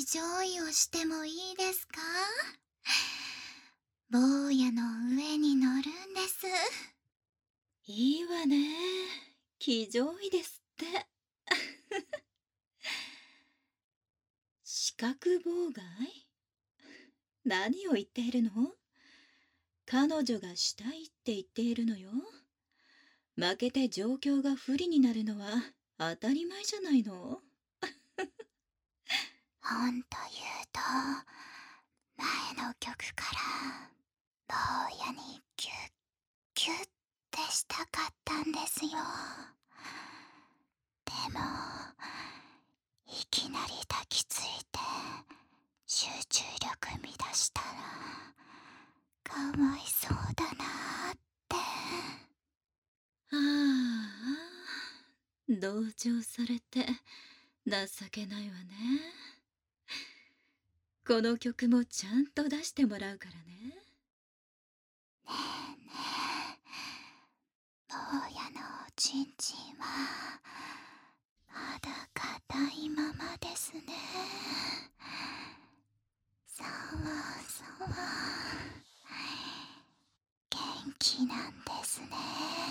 乗位をしてもいいですか？坊やの上に乗るんです。 いいわね。騎乗位ですって。視覚妨害？何を言っているの？彼女がしたいって言っているのよ。負けて状況が不利になるのは当たり前じゃないの。 ほんと言うと、前の曲から坊やにキュッキュッてしたかったんですよ。でもいきなり抱きついて集中力乱したらかわいそうだなって。 ああ、同情されて情けないわね。この曲もちゃんと出してもらうからね。 ねえねえ、坊やのおちんちんはまだ硬いままですね。さわさわ、元気なんですね。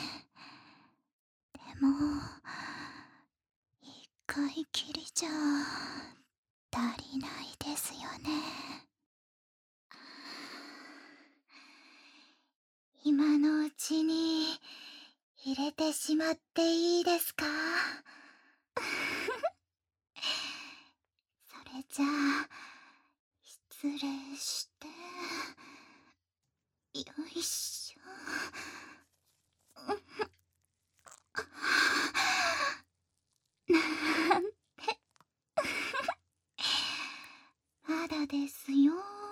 でも一回きりじゃ足りないですよね。今のうちに入れてしまっていいですか？それじゃあ失礼して。よいしょ。なんて。まだですよ。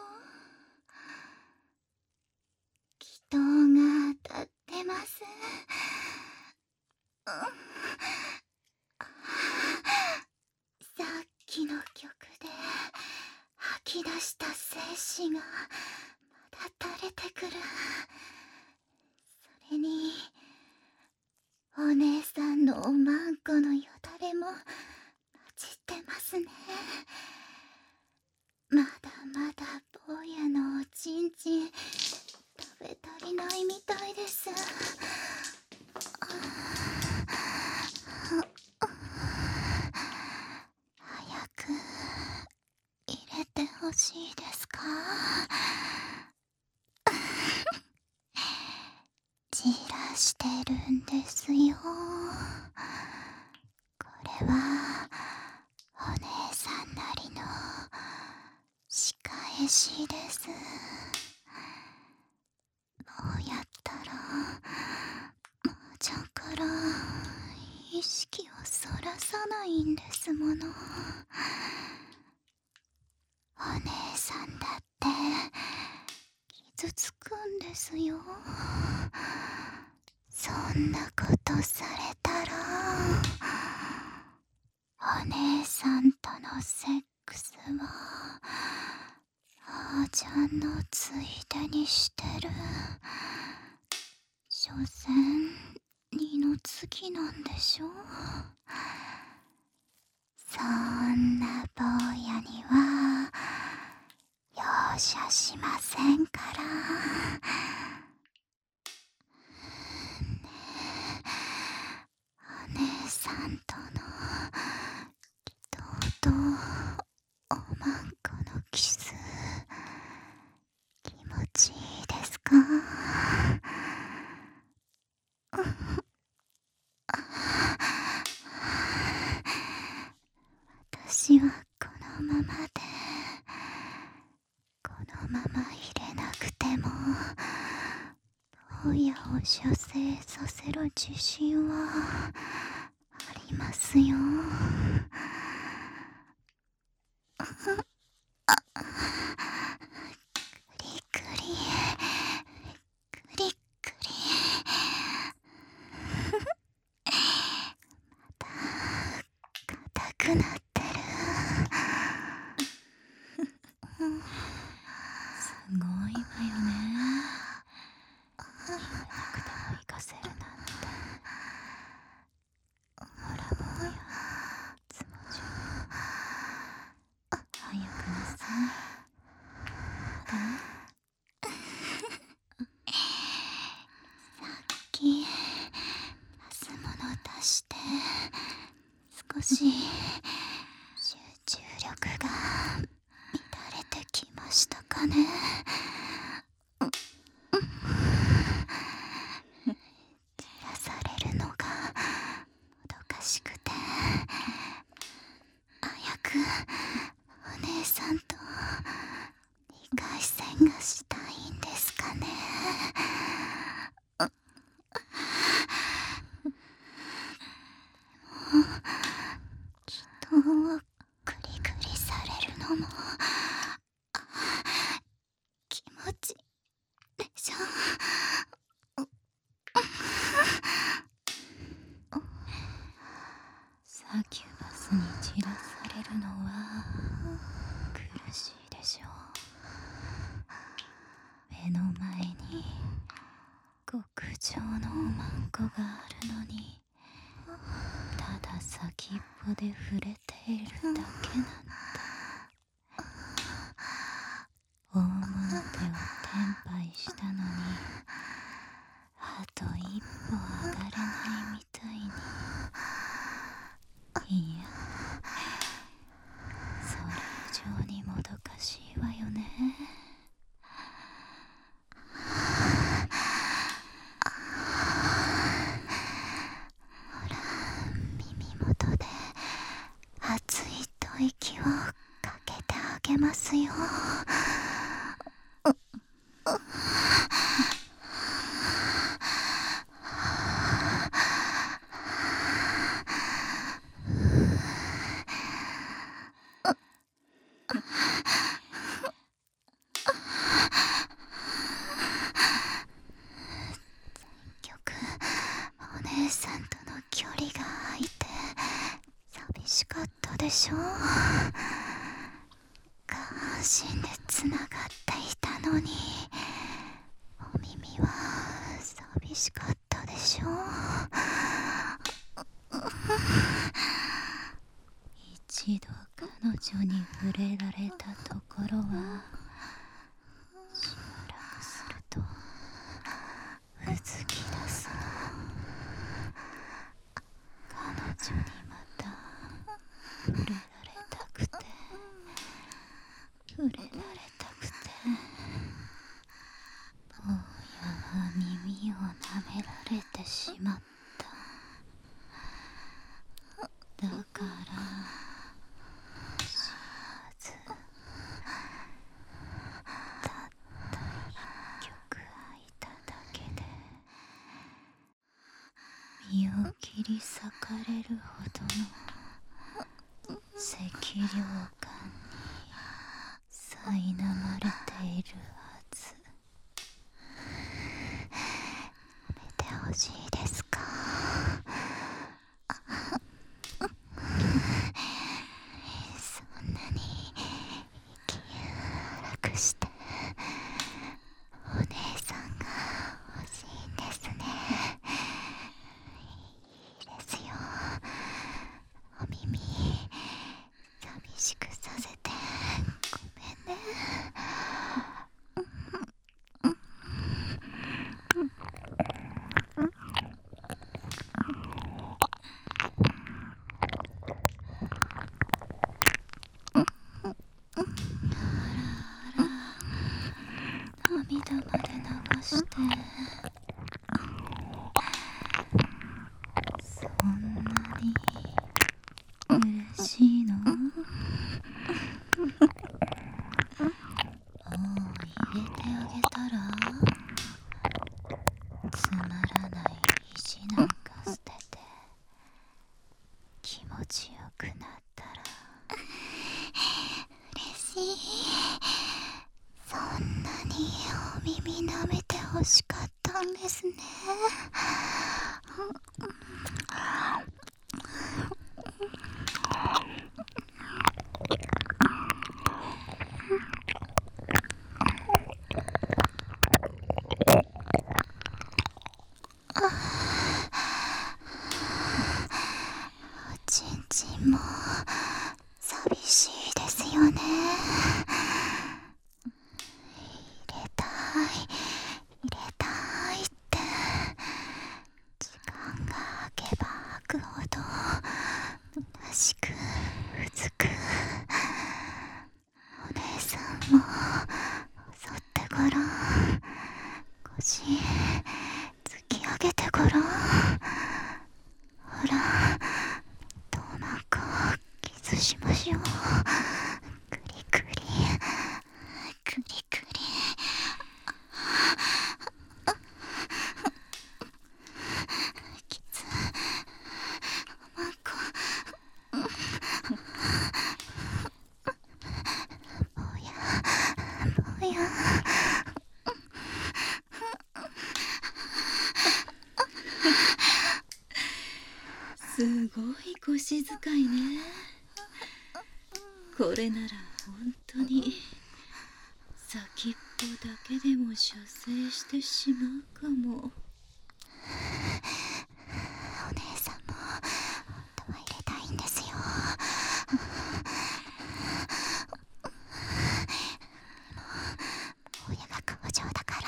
祈祷が当たってます。さっきの曲で吐き出した精子がまだ垂れてくる。それにお姉さんのおまんこのよだれも混じってますね。まだまだ坊やのおちんちん食べ足りないみたいです。早く入れてほしいですか？じらしてるんですよ。これはお姉さんなりの仕返しです。どうやったら麻雀から意識をそらさないんですもの。お姉さんだって傷つくんですよ。そんなことされたらお姉さんとのセックスは麻雀のついでにしてる。所詮二の次なんでしょ。そんな坊やには容赦しませんから。お姉さんとの祈祷とおまんこのキス気持ちいいですか？私はこのままで、このまま入れなくても坊やを射精させる自信はありますよ。クリクリクリクリ、また硬くなってる。 すごいわよね。入れなくても行かせるなんて。ほら坊や、気持ちよい。早くし集中力が乱れてきましたかね。照らされるのがもどかしくて、早くお姉さんと2回戦がしたいんですかね。人をグリグリされるのも気持ちでしょ。 サキュバスに散らされるのは苦しいでしょう。目の前に極上のおまんこがあるのに、ただ先っぽで触れているだけなんだ。大物手をテンパイしたのに、あと一歩上がれないみたいに。いや、それ以上にもどかしいわよね。 ほら、耳元で熱い吐息をかけてあげますよ。お姉さんとの距離が空いて寂しかったでしょう。下半身でつながっていたのに、お耳は寂しかったでしょう。 一度彼女に触れられたところは、しばらくするとうずき出すの。彼女にまた触れられたくて、触れられたくて、坊やは耳を舐められてしまった。だから知らず、たった一曲空いただけで身を切り裂かれるほどの赤涼感に苛まれているはず。 やめてほしいですか。そんなに息荒くしてお姉さんが欲しいんですね。いいですよ。お耳寂しくさせてごめんね。涙まで流して。 そんなに嬉しいの？もう入れてあげたら？つまらない意地なんか捨てて気持ちよくなったら。 嬉しい。そんなにお耳舐めて欲しかったんですね。おちんちんも寂しいですよね。入れたいって時間が空けば空くほど虚しよう。クリクリクリクリ。キツおまんこ。ぼやぼや。 すごい腰使いね。これなら本当に先っぽだけでも射精してしまうかも。 お姉さんも本当は入れたいんですよ。でも親が工場だから。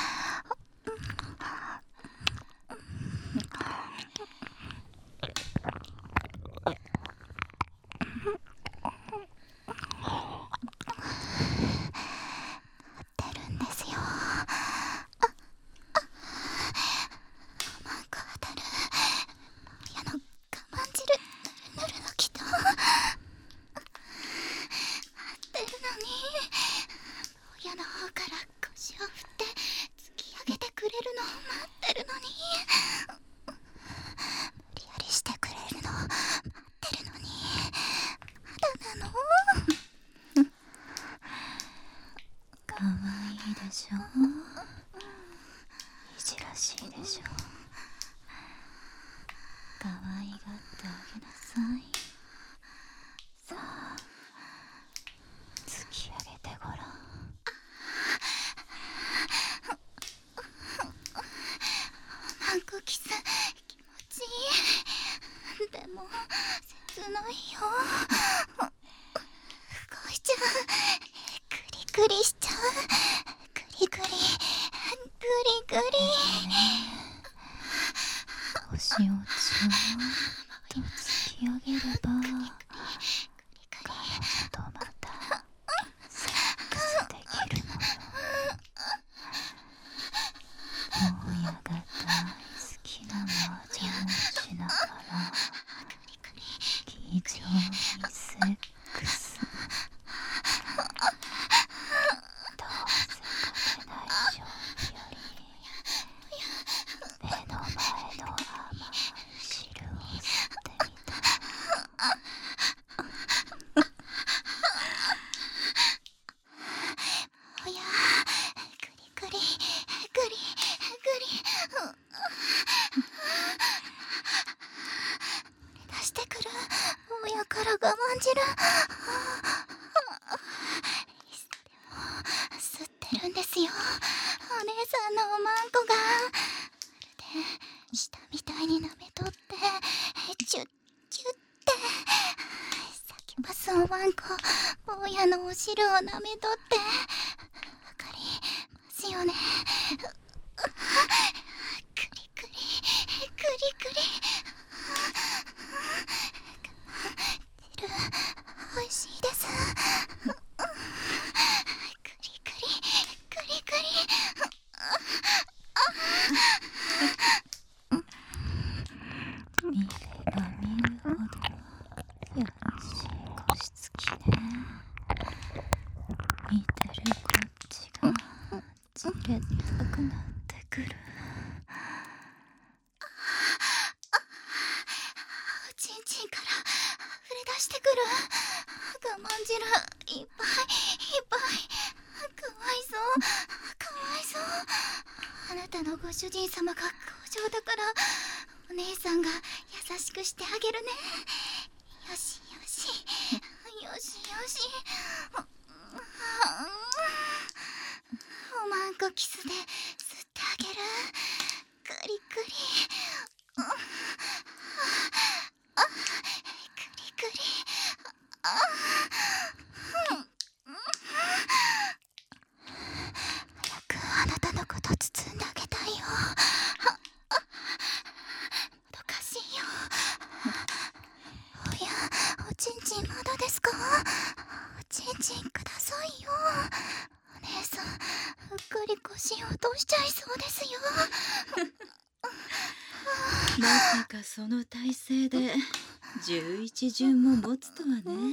合ってるんですよ。当たる。親の我慢汁ぬるぬるのきと待ってるのに、親の方から腰を振って突き上げてくれるのを待ってるのに、無理やりしてくれるのを待ってるのに、まだなの。かわいいでしょ。いじらしいでしょ。かわいがってあげなさい。さあ突き上げてごらん。マンコキス気持ちいい。でも切ないよ。動いちゃう。クリクリしちゃう。クリクリグリグリ。腰をちょっと突き上げれば、彼女とまたセックスできるのよ。親が大好きな麻雀をしながら気丈にセックス。どうせ勝てない勝負より目の前の甘い汁を吸ってみた。おやグリグリグリグリ。出してくる親から我慢汁。でも吸ってるんですよ。お姉さんのおまんこがまるで舌みたいに舐めとってチュッチュッって咲きますおまんこ。親のお汁を舐めとってわかりますよね。クリクリクリクリ。汁おいしいです。クリクリクリクリ。見れば見るほどやらしい腰つきね。見てるこっちがじれったくなってくる。おちんちんから溢れ出してくる我慢汁いっぱいいっぱい。かわいそうかわいそう。あなたのご主人様が工場だからお姉さんが優しくしてあげるね。よしよしよしよし。おまんこキスで吸ってあげる。クリクリクリクリ。早くあなたのこと包んであげたいよ。もどかしいよ。おやおちんちんまだですか。おちんちんくださいよ。お姉さんうっかり腰落としちゃいそうですよ。 まさかその体勢で 11順も持つとはね。で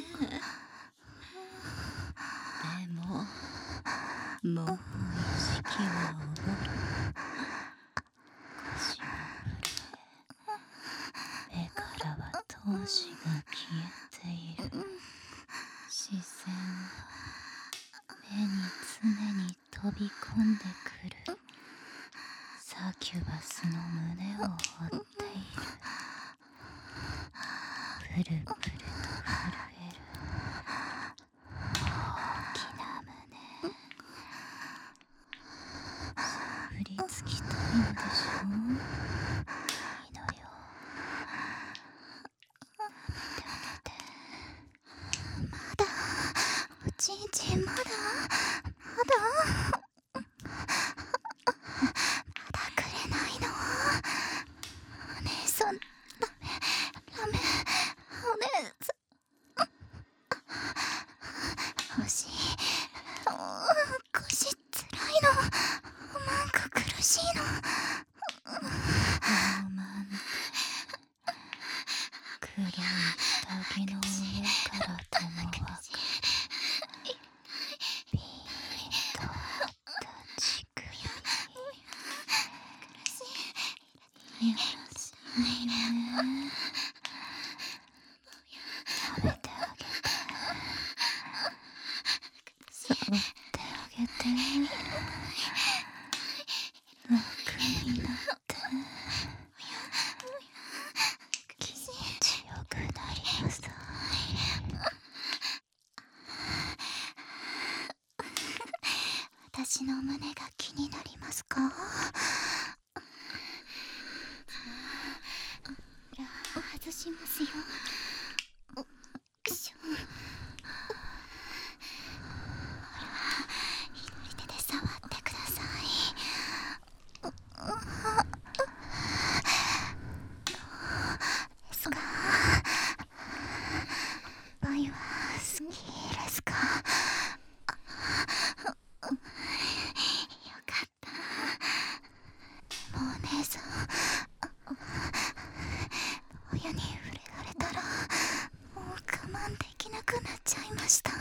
ももう意識はおぼろ。腰が震え、目からは闘志が消えている。視線は目に常に飛び込んでくる。サキュバスの胸を追っている。プルプルと震える大きな胸。しゃぶりつきたいのでしょう。いいのよ。 まだおちんちんまだくれないの。お姉さんダメお姉さん腰つらいの。なんか苦しいの。 ロマン黒い下着の上から手の輪がピーンと張った乳首。いやらしいね。食べてあげて。触ってあげて。楽になって気持ちよくなりなさい。 私の胸が気になりますか？じゃあ外しますよ。よいしょ。左手で触ってください。どうですか？バイは好きですか？よかった。もうお姉さん親に触れられたらもう我慢できなくなっちゃいました。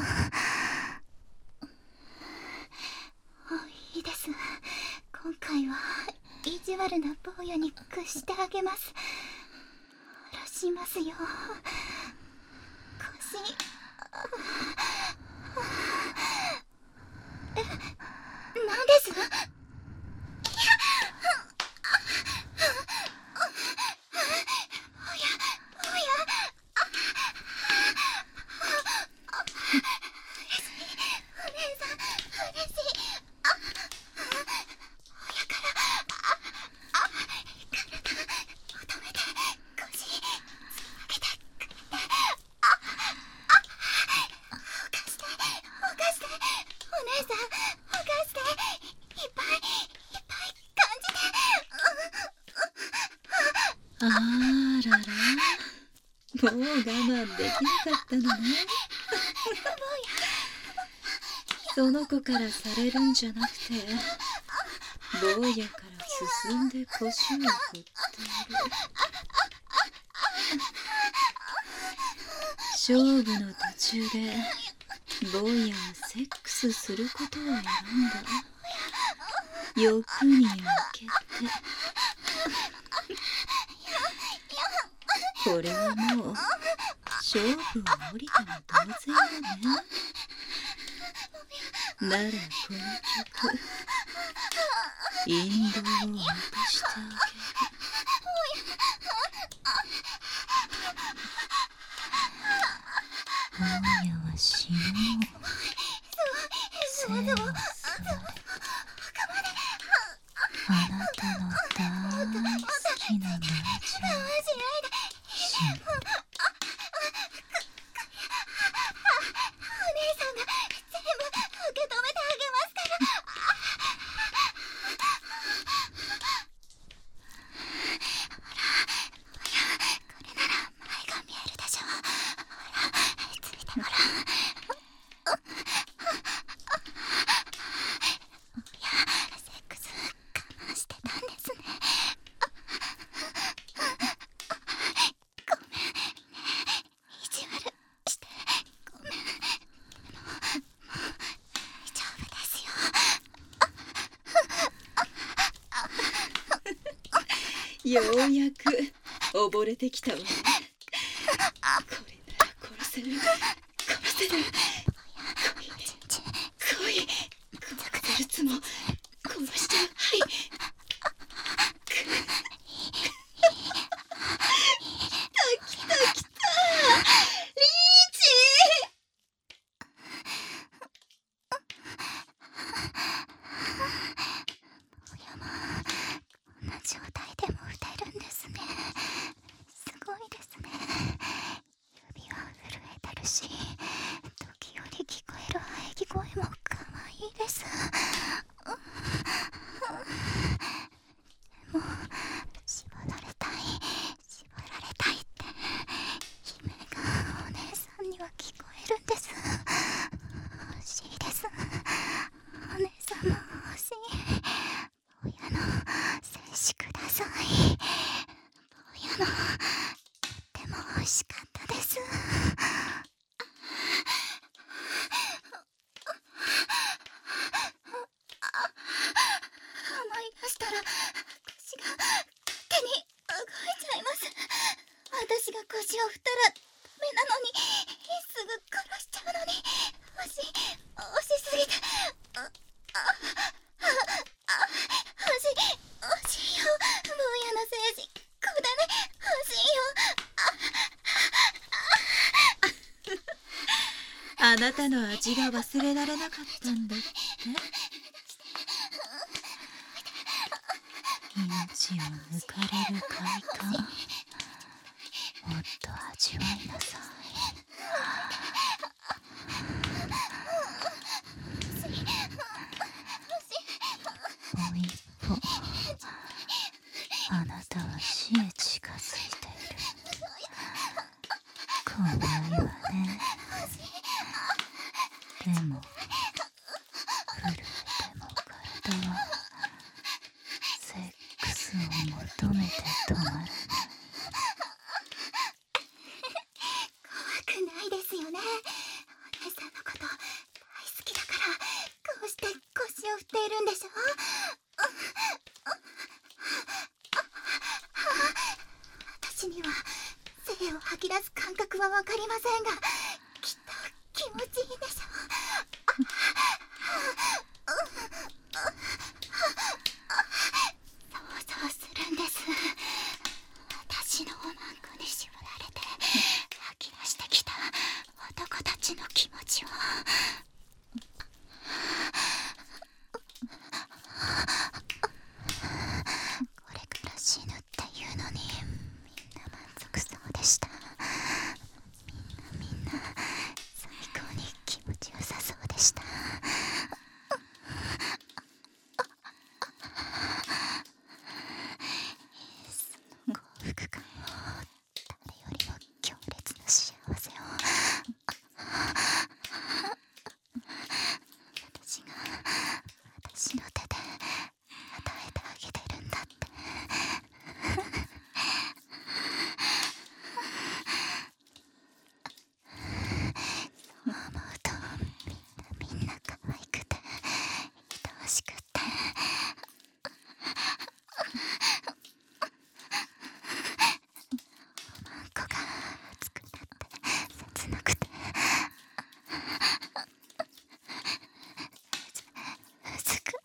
いいです。今回は意地悪な坊やに屈してあげます。下ろしますよ。腰何です？ あらら、もう我慢できなかったのね。その子からされるんじゃなくて、坊やから進んで腰を振っている。勝負の途中で坊やはセックスすることを選んだ。欲に明けて。これはもう勝負を降りたら同然よね。ならこの曲、引導を渡してあげる。坊やは死ぬの。背を座れ。あなたの大好きなマジようやく溺れてきたわね。これなら殺せる。殺せる。来い。殺せるつも殺しちゃう。はい。来たリーチ。 親もこんな状態でも撃てるんですね。すごいですね。指は震えてるし、時折聞こえる喘ぎ声も可愛いです。でも縛られたいって悲鳴がお姉さんには聞こえるんです。欲しいです。お姉さんも欲しい。親の精子ください。親のとっても美味しかったです。思い出したら腰が勝手に動いちゃいます。私が腰を振ったらダメなのに、すぐ殺しちゃうのに、押しすぎて、欲しいよ。坊やの精子くだね。欲しいよ。 あなたの味が忘れられなかったんだって。命を抜かれる快感、もっと味わいなさい。もう一歩、あなたは死へ近づいている。怖いわね。でも震えても体はセックスを求めて止まらない。 怖くないですよね。お姉さんのこと大好きだから、こうして腰を振っているんでしょ。私には精を吐き出す感覚はわかりませんが、きっと気持ちいいでしょう。想像するんです。私のおまんこに縛られて吐き出してきた男たちの気持ちを。これから死ぬっていうのに、みんな満足そうでした。みんな最高に気持ちよさそうでした。その幸福感を誰よりも強烈な幸せを私の手で与えてあげてるんだって。そう思うと、みんな可愛くて愛おしくて、おまんこが熱くなって切なくて、うずく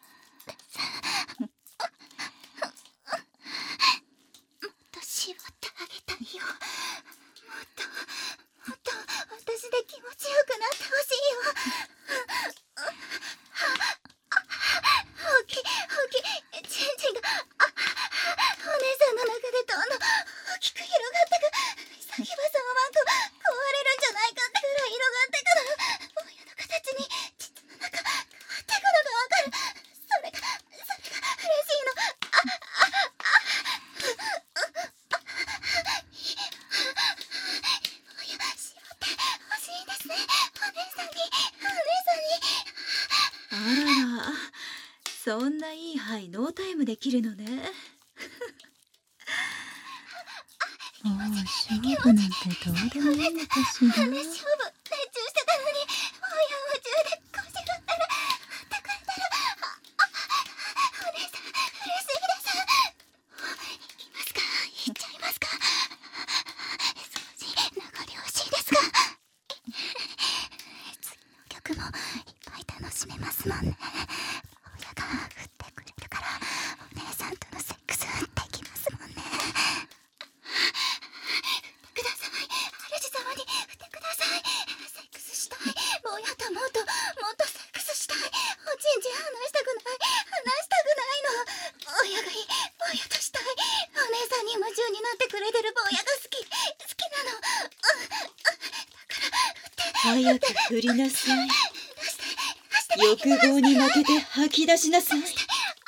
もっと絞ってあげたいよ。もっと私で気持ちよくなってほしいよ。大きいチンチンがお姉さんの中でどんどん大きく広がってく。先はそのまんこ壊れるんじゃないかってぐらい広がってくの。親の形に膣の中変わってくのがわかる。それが嬉しいの。親絞ってほしいですね。お姉さんに。 あらら、そんないい肺ノータイムできるのね。もう勝負なんてどうでもいいのかしら。 勝負熱中してたのに、親夢中で腰振ったら振ってくれたら、お姉さん嬉しいです。いきますか。 ますもんね。親が振ってくれるからお姉さんとのセックスできますもんね。振ってください。主様に振ってください。セックスしたい。坊やともっとセックスしたい。おちんちん離したくない。親がいい。坊やとしたい。お姉さんに夢中になってくれてる坊やが好きなの。 早く振りなさい。欲望に負けて吐き出しなさい。 お姉さん、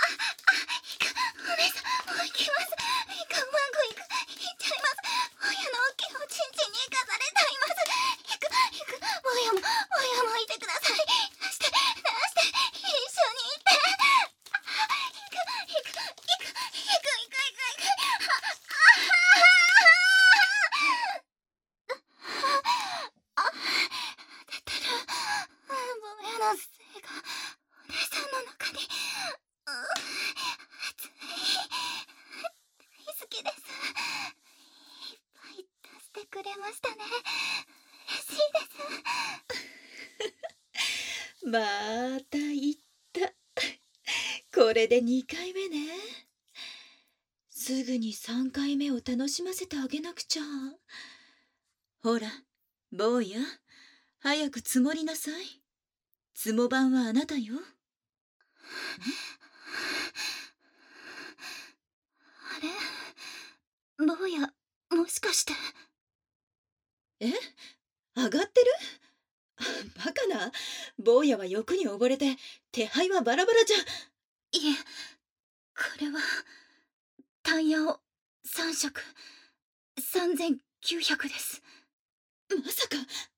もう行きます。うまくいっちゃいます。親の大きいおちんちんに行かされたいます。親もいてください。出して、一緒にいて。行く。出てる。坊やの精がお姉さんの中に。熱い。大好きです。いっぱい出してくれましたね。嬉しいです。 また言った。これで2回目ね。すぐに3回目を楽しませてあげなくちゃ。ほら、坊や、早く積もりなさい。積も版はあなたよ。 あれ？坊や、もしかして。 え？上がってる？バカな。坊やは欲に溺れて、手配はバラバラじゃ。 いえ、これはタイヤを3色3900です。 まさか。